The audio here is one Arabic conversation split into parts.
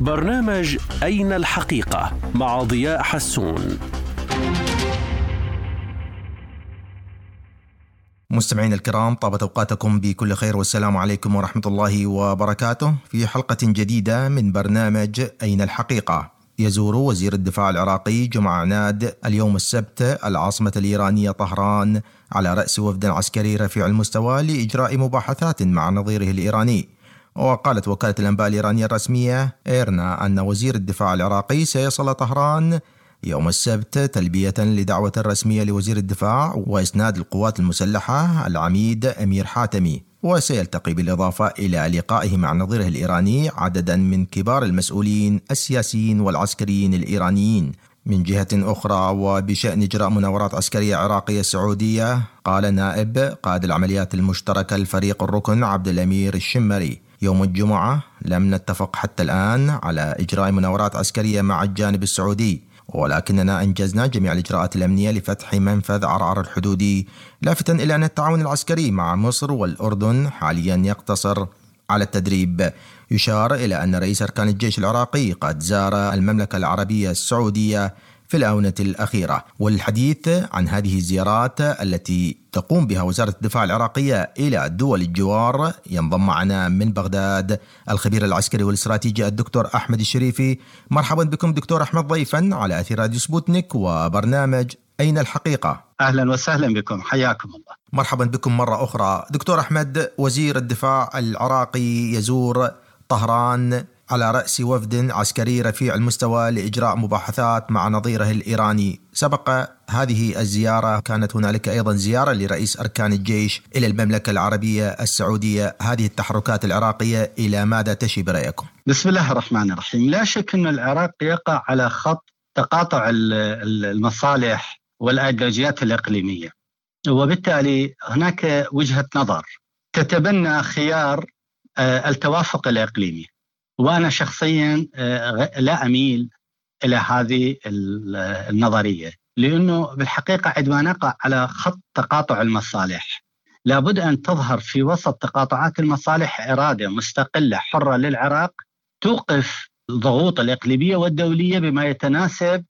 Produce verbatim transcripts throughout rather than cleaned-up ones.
برنامج أين الحقيقة مع ضياء حسون. مستمعين الكرام، طابت أوقاتكم بكل خير والسلام عليكم ورحمة الله وبركاته. في حلقة جديدة من برنامج أين الحقيقة، يزور وزير الدفاع العراقي جمعة عناد اليوم السبت العاصمة الإيرانية طهران على رأس وفد عسكري رفيع المستوى لإجراء مباحثات مع نظيره الإيراني. وقالت وكالة الأنباء الإيرانية الرسمية إيرنا أن وزير الدفاع العراقي سيصل طهران يوم السبت تلبية لدعوة رسمية لوزير الدفاع وإسناد القوات المسلحة العميد أمير حاتمي، وسيلتقي بالإضافة إلى لقائه مع نظيره الإيراني عددا من كبار المسؤولين السياسيين والعسكريين الإيرانيين. من جهة أخرى، وبشأن إجراء مناورات عسكرية عراقية سعودية، قال نائب قائد العمليات المشتركة الفريق الركن عبد الأمير الشمري يوم الجمعة: لم نتفق حتى الآن على إجراء مناورات عسكرية مع الجانب السعودي، ولكننا أنجزنا جميع الإجراءات الأمنية لفتح منفذ عرعر الحدودي، لافتا إلى أن التعاون العسكري مع مصر والأردن حاليا يقتصر على التدريب. يشار إلى أن رئيس أركان الجيش العراقي قد زار المملكة العربية السعودية في الآونة الأخيرة. والحديث عن هذه الزيارات التي تقوم بها وزارة الدفاع العراقية إلى دول الجوار ينضم معنا من بغداد الخبير العسكري والاستراتيجي الدكتور أحمد الشريفي. مرحبا بكم دكتور أحمد ضيفا على أثير راديو سبوتنيك وبرنامج أين الحقيقة. أهلا وسهلا بكم، حياكم الله. مرحبا بكم مرة أخرى. دكتور أحمد، وزير الدفاع العراقي يزور طهران على رأس وفد عسكري رفيع المستوى لإجراء مباحثات مع نظيره الإيراني. سبق هذه الزيارة كانت هنالك أيضا زيارة لرئيس أركان الجيش إلى المملكة العربية السعودية. هذه التحركات العراقية إلى ماذا تشي برأيكم؟ بسم الله الرحمن الرحيم. لا شك أن العراق يقع على خط تقاطع المصالح والأيديولوجيات الإقليمية، وبالتالي هناك وجهة نظر تتبنى خيار التوافق الإقليمي، وأنا شخصيا لا أميل إلى هذه النظرية، لأنه بالحقيقة عندما نقع على خط تقاطع المصالح لابد أن تظهر في وسط تقاطعات المصالح إرادة مستقلة حرة للعراق توقف الضغوط الإقليمية والدولية بما يتناسب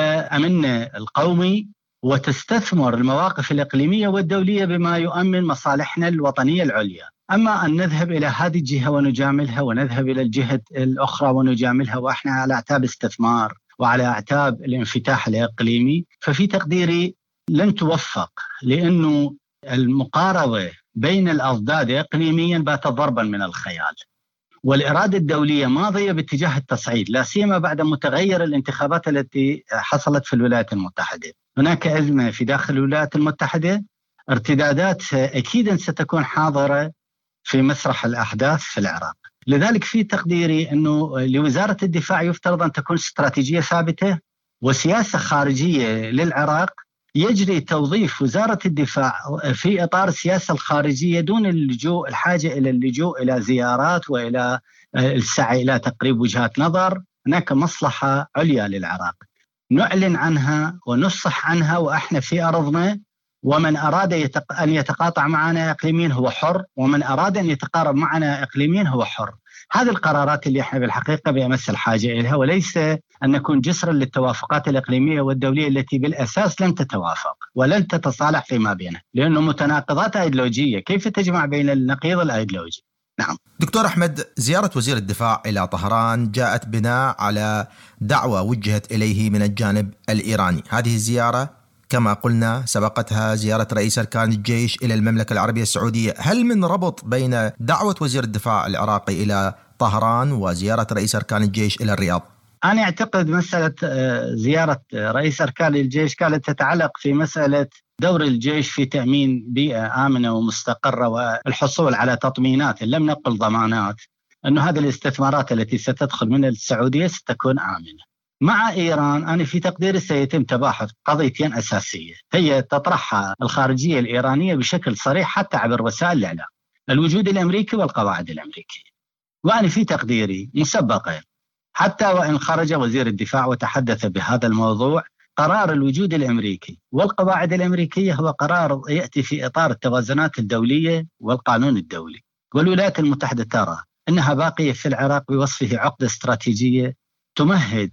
وأمننا القومي، وتستثمر المواقف الإقليمية والدولية بما يؤمن مصالحنا الوطنية العليا. أما أن نذهب إلى هذه الجهة ونجاملها ونذهب إلى الجهة الأخرى ونجاملها وإحنا على أعتاب استثمار وعلى أعتاب الانفتاح الإقليمي، ففي تقديري لن توفق، لأنه المقاربة بين الأضداد إقليميا باتت ضربا من الخيال، والإرادة الدولية ماضية باتجاه التصعيد، لا سيما بعد متغير الانتخابات التي حصلت في الولايات المتحدة. هناك أزمة في داخل الولايات المتحدة، ارتدادات أكيدا ستكون حاضرة في مسرح الأحداث في العراق. لذلك في تقديري أنه لوزارة الدفاع يفترض أن تكون استراتيجية ثابتة وسياسة خارجية للعراق يجري توظيف وزارة الدفاع في إطار السياسة الخارجية دون اللجوء الحاجة إلى اللجوء إلى زيارات وإلى السعي إلى تقريب وجهات نظر. هناك مصلحة عليا للعراق نعلن عنها ونصح عنها وإحنا في أرضنا، ومن أراد يتق... أن يتقاطع معنا إقليميا هو حر، ومن أراد أن يتقارب معنا إقليميا هو حر. هذه القرارات اللي احنا بالحقيقة بأمس الحاجة إليها، وليس أن نكون جسرا للتوافقات الإقليمية والدولية التي بالأساس لن تتوافق ولن تتصالح فيما بينها، لأنه متناقضات أيديولوجية، كيف تجمع بين النقيض الأيديولوجي؟ نعم. دكتور أحمد، زيارة وزير الدفاع إلى طهران جاءت بناء على دعوة وجهت إليه من الجانب الإيراني. هذه الزيارة كما قلنا سبقتها زيارة رئيس أركان الجيش إلى المملكة العربية السعودية. هل من ربط بين دعوة وزير الدفاع العراقي إلى طهران وزيارة رئيس أركان الجيش إلى الرياض؟ أنا أعتقد مسألة زيارة رئيس أركان الجيش كانت تتعلق في مسألة دور الجيش في تأمين بيئة آمنة ومستقرة والحصول على تطمينات، لم نقل ضمانات، أن هذه الاستثمارات التي ستدخل من السعودية ستكون آمنة. مع إيران أنا في تقديري سيتم تباحث قضيتين أساسية هي تطرحها الخارجية الإيرانية بشكل صريح حتى عبر وسائل الإعلام: الوجود الأمريكي والقواعد الأمريكية. وأنا في تقديري مسبقا حتى وإن خرج وزير الدفاع وتحدث بهذا الموضوع، قرار الوجود الأمريكي والقواعد الأمريكية هو قرار يأتي في إطار التوازنات الدولية والقانون الدولي. والولايات المتحدة ترى أن إنها باقية في العراق بوصفه عقدة استراتيجية تمهد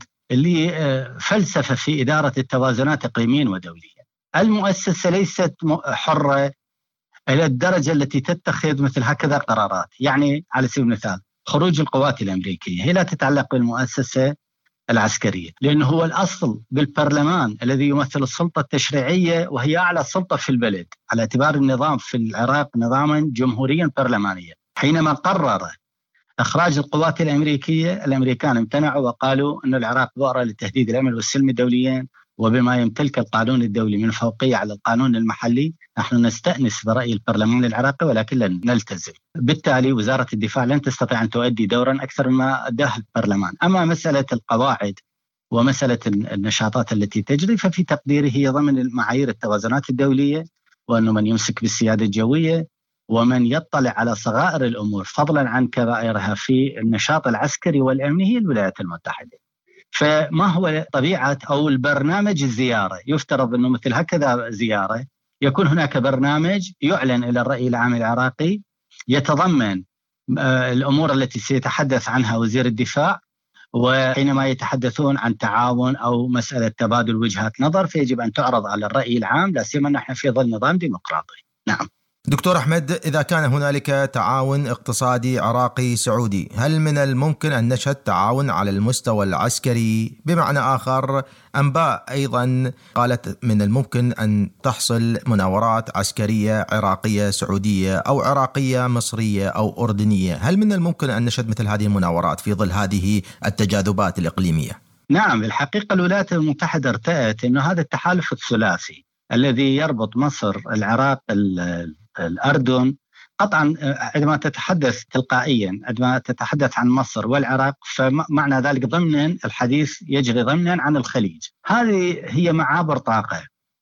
لفلسفة في إدارة التوازنات إقليميا ودوليا. المؤسسة ليست حرة إلى الدرجة التي تتخذ مثل هكذا قرارات. يعني على سبيل المثال خروج القوات الأمريكية هي لا تتعلق بالمؤسسة العسكرية، لأنه هو الأصل بالبرلمان الذي يمثل السلطة التشريعية وهي أعلى سلطة في البلد، على اعتبار النظام في العراق نظاما جمهوريا برلمانيا. حينما قرر إخراج القوات الأمريكية، الأمريكان امتنعوا وقالوا أن العراق بؤرة لتهديد الأمن والسلم الدوليين، وبما يمتلك القانون الدولي من فوقية على القانون المحلي نحن نستأنس برأي البرلمان العراقي ولكن لن نلتزم. بالتالي وزارة الدفاع لن تستطيع أن تؤدي دورا أكثر مما أداه البرلمان. أما مسألة القواعد ومسألة النشاطات التي تجري ففي تقديره هي ضمن معايير التوازنات الدولية، وأنه من يمسك بالسيادة الجوية ومن يطلع على صغائر الأمور فضلا عن كبائرها في النشاط العسكري والأمني هي الولايات المتحدة. فما هو طبيعة أو البرنامج الزيارة؟ يفترض أنه مثل هكذا زيارة يكون هناك برنامج يعلن إلى الرأي العام العراقي يتضمن الأمور التي سيتحدث عنها وزير الدفاع، وحينما يتحدثون عن تعاون أو مسألة تبادل وجهات نظر فيجب أن تعرض على الرأي العام، لا سيما نحن في ظل نظام ديمقراطي. نعم دكتور أحمد، إذا كان هنالك تعاون اقتصادي عراقي سعودي، هل من الممكن أن نشهد تعاون على المستوى العسكري؟ بمعنى آخر، أنباء أيضا قالت من الممكن أن تحصل مناورات عسكرية عراقية سعودية أو عراقية مصرية أو أردنية. هل من الممكن أن نشهد مثل هذه المناورات في ظل هذه التجاذبات الإقليمية؟ نعم، بالحقيقة الولايات المتحدة ارتأت أن هذا التحالف الثلاثي الذي يربط مصر العراق الأردن، قطعا عندما تتحدث تلقائيا عندما تتحدث عن مصر والعراق فمعنى ذلك ضمنا الحديث يجري ضمنا عن الخليج. هذه هي معابر طاقة،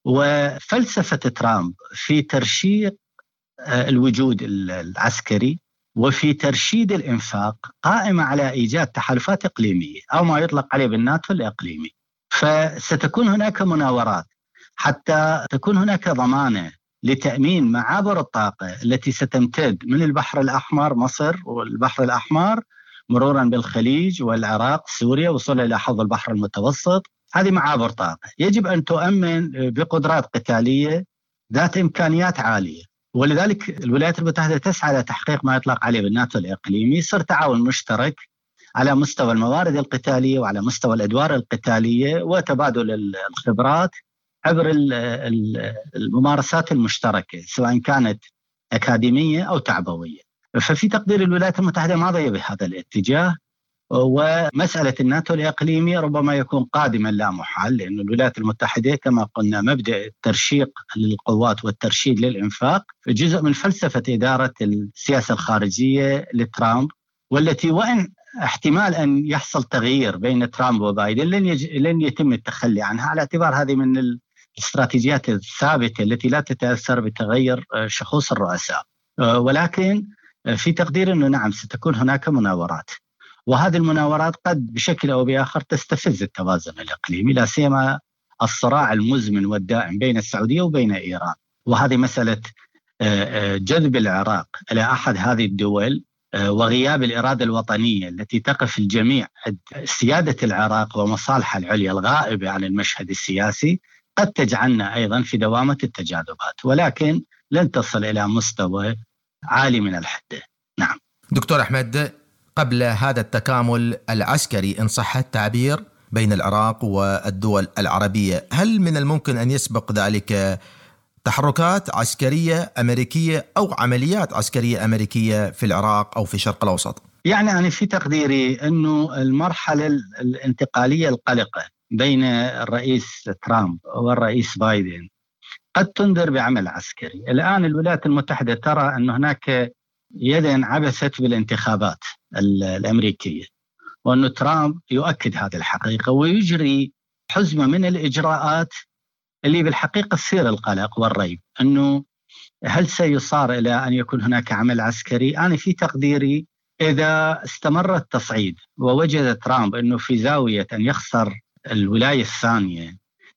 وفلسفة ترامب في ترشيق الوجود العسكري وفي ترشيد الإنفاق قائمة على إيجاد تحالفات إقليمية أو ما يطلق عليه بالناتو الإقليمي. فستكون هناك مناورات حتى تكون هناك ضمانة لتأمين معابر الطاقة التي ستمتد من البحر الأحمر مصر والبحر الأحمر مرورا بالخليج والعراق سوريا وصولا إلى حوض البحر المتوسط. هذه معابر طاقة يجب أن تؤمن بقدرات قتالية ذات إمكانيات عالية، ولذلك الولايات المتحدة تسعى لتحقيق ما يطلق عليه بالناتو الإقليمي، صار تعاون مشترك على مستوى الموارد القتالية وعلى مستوى الأدوار القتالية وتبادل الخبرات عبر الممارسات المشتركة سواء كانت أكاديمية أو تعبوية. ففي تقدير الولايات المتحدة ماضية بهذا الاتجاه، ومسألة الناتو الإقليمي ربما يكون قادما لا محال، لأن الولايات المتحدة كما قلنا مبدأ الترشيق للقوات والترشيد للإنفاق جزء من فلسفة إدارة السياسة الخارجية لترامب، والتي وإن احتمال أن يحصل تغيير بين ترامب وبايدن لن, يج... لن يتم التخلي عنها، على اعتبار هذه من الاستراتيجيات الثابتة التي لا تتأثر بتغير شخوص الرؤساء. ولكن في تقدير أنه نعم ستكون هناك مناورات، وهذه المناورات قد بشكل أو بآخر تستفز التوازن الإقليمي، لا سيما الصراع المزمن والدائم بين السعودية وبين إيران. وهذه مسألة جذب العراق إلى أحد هذه الدول وغياب الإرادة الوطنية التي تقف الجميع سيادة العراق ومصالحها العليا الغائبة عن المشهد السياسي قد تجعلنا أيضا في دوامة التجاذبات، ولكن لن تصل إلى مستوى عالي من الحدة. نعم دكتور أحمد، قبل هذا التكامل العسكري إن صح التعبير بين العراق والدول العربية، هل من الممكن أن يسبق ذلك تحركات عسكرية أمريكية أو عمليات عسكرية أمريكية في العراق أو في الشرق الأوسط؟ يعني أنا في تقديري أنه المرحلة الانتقالية القلقة بين الرئيس ترامب والرئيس بايدن قد تنذر بعمل عسكري. الآن الولايات المتحدة ترى أن هناك يدا عبثت بالانتخابات الأمريكية، وأن ترامب يؤكد هذه الحقيقة ويجري حزمة من الإجراءات اللي بالحقيقة تثير القلق والريب أنه هل سيصار إلى أن يكون هناك عمل عسكري. أنا في تقديري إذا استمر التصعيد ووجد ترامب أنه في زاوية أن يخسر الولاية الثانية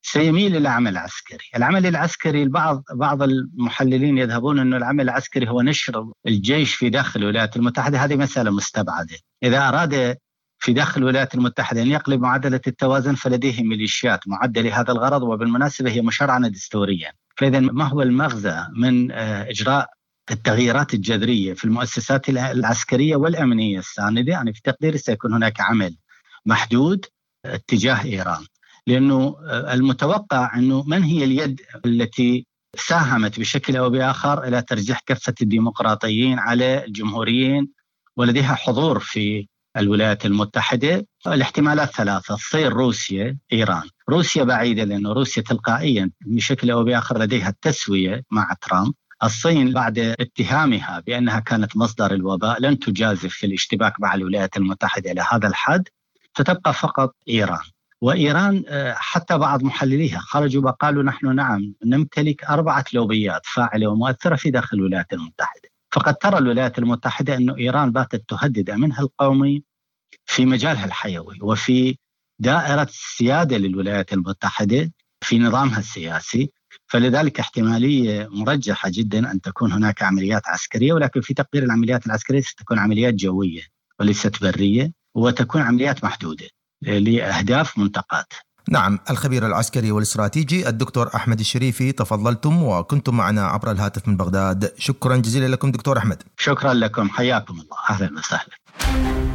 سيميل إلى عمل عسكري. العمل العسكري البعض بعض المحللين يذهبون أن العمل العسكري هو نشر الجيش في داخل الولايات المتحدة. هذه مسألة مستبعدة. إذا أراد في داخل الولايات المتحدة أن يقلب معادلة التوازن فلديه ميليشيات معدة لهذا الغرض، وبالمناسبة هي مشرعنة دستوريا. فإذا ما هو المغزى من إجراء التغييرات الجذرية في المؤسسات العسكرية والأمنية الساندة؟ يعني في تقديري سيكون هناك عمل محدود اتجاه إيران، لأنه المتوقع أنه من هي اليد التي ساهمت بشكل أو بآخر إلى ترجيح كفة الديمقراطيين على الجمهوريين ولديها حضور في الولايات المتحدة؟ الاحتمالات ثلاثة: الصين، روسيا، إيران. روسيا بعيدة لأنه روسيا تلقائيا بشكل أو بآخر لديها التسوية مع ترامب. الصين بعد اتهامها بأنها كانت مصدر الوباء لن تجازف في الاشتباك مع الولايات المتحدة إلى هذا الحد، فتبقى فقط إيران. وإيران حتى بعض محلليها خرجوا وقالوا نحن نعم نمتلك أربعة لوبيات فاعلة ومؤثرة في داخل الولايات المتحدة. فقد ترى الولايات المتحدة أن إيران باتت تهدد أمنها القومي في مجالها الحيوي وفي دائرة السيادة للولايات المتحدة في نظامها السياسي. فلذلك احتمالية مرجحة جدا أن تكون هناك عمليات عسكرية، ولكن في تقدير العمليات العسكرية ستكون عمليات جوية وليست برية، وتكون عمليات محدودة لأهداف منتقات. نعم، الخبير العسكري والاستراتيجي الدكتور أحمد الشريفي، تفضلتم وكنتم معنا عبر الهاتف من بغداد. شكرا جزيلا لكم دكتور أحمد. شكرا لكم، حياكم الله، أهلا وسهلا.